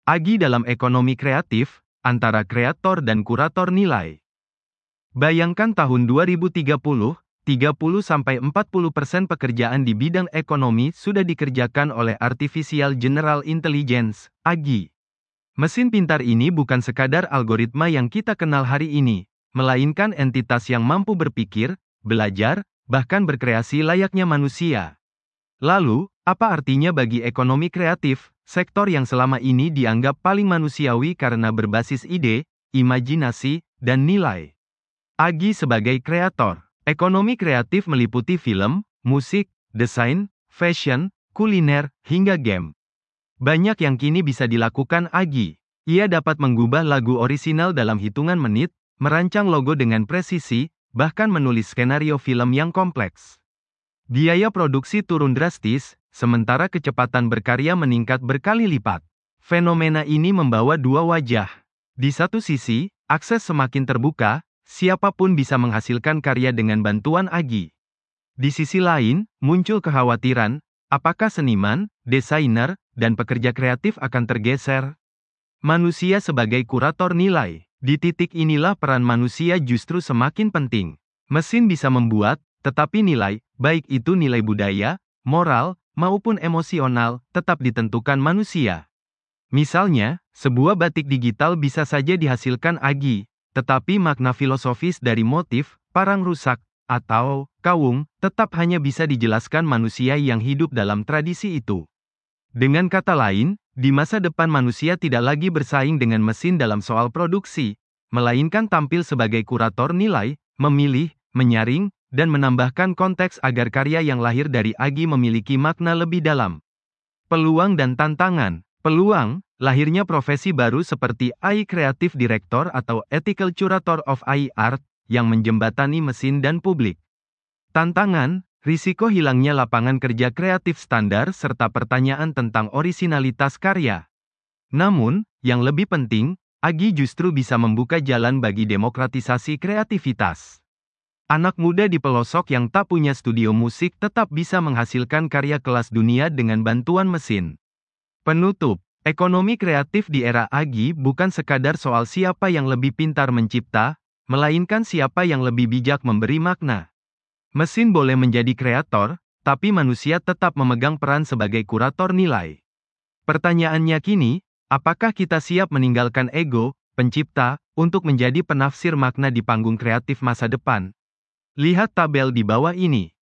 Agi dalam ekonomi kreatif, antara kreator dan kurator nilai. Bayangkan tahun 2030, 30-40% pekerjaan di bidang ekonomi sudah dikerjakan oleh Artificial General Intelligence, AGI. Mesin pintar ini bukan sekadar algoritma yang kita kenal hari ini, melainkan entitas yang mampu berpikir, belajar, bahkan berkreasi layaknya manusia. Lalu, apa artinya bagi ekonomi kreatif, sektor yang selama ini dianggap paling manusiawi karena berbasis ide, imajinasi, dan nilai? Agi sebagai kreator. Ekonomi kreatif meliputi film, musik, desain, fashion, kuliner, hingga game. Banyak yang kini bisa dilakukan Agi. Ia dapat mengubah lagu orisinal dalam hitungan menit, merancang logo dengan presisi, bahkan menulis skenario film yang kompleks. Biaya produksi turun drastis, sementara kecepatan berkarya meningkat berkali lipat. Fenomena ini membawa dua wajah. Di satu sisi, akses semakin terbuka, siapapun bisa menghasilkan karya dengan bantuan Agi. Di sisi lain, muncul kekhawatiran, apakah seniman, desainer, dan pekerja kreatif akan tergeser? Manusia sebagai kurator nilai. Di titik inilah peran manusia justru semakin penting. Mesin bisa membuat, tetapi nilai, baik itu nilai budaya, moral, maupun emosional, tetap ditentukan manusia. Misalnya, sebuah batik digital bisa saja dihasilkan Agi, tetapi makna filosofis dari motif, parang rusak, atau kawung, tetap hanya bisa dijelaskan manusia yang hidup dalam tradisi itu. Dengan kata lain, di masa depan manusia tidak lagi bersaing dengan mesin dalam soal produksi, melainkan tampil sebagai kurator nilai, memilih, menyaring, dan menambahkan konteks agar karya yang lahir dari Agi memiliki makna lebih dalam. Peluang dan tantangan. Peluang, lahirnya profesi baru seperti AI Creative Director atau Ethical Curator of AI Art, yang menjembatani mesin dan publik. Tantangan, risiko hilangnya lapangan kerja kreatif standar serta pertanyaan tentang orisinalitas karya. Namun, yang lebih penting, Agi justru bisa membuka jalan bagi demokratisasi kreativitas. Anak muda di pelosok yang tak punya studio musik tetap bisa menghasilkan karya kelas dunia dengan bantuan mesin. Penutup, ekonomi kreatif di era Agi bukan sekadar soal siapa yang lebih pintar mencipta, melainkan siapa yang lebih bijak memberi makna. Mesin boleh menjadi kreator, tapi manusia tetap memegang peran sebagai kurator nilai. Pertanyaannya kini, apakah kita siap meninggalkan ego, pencipta, untuk menjadi penafsir makna di panggung kreatif masa depan? Lihat tabel di bawah ini.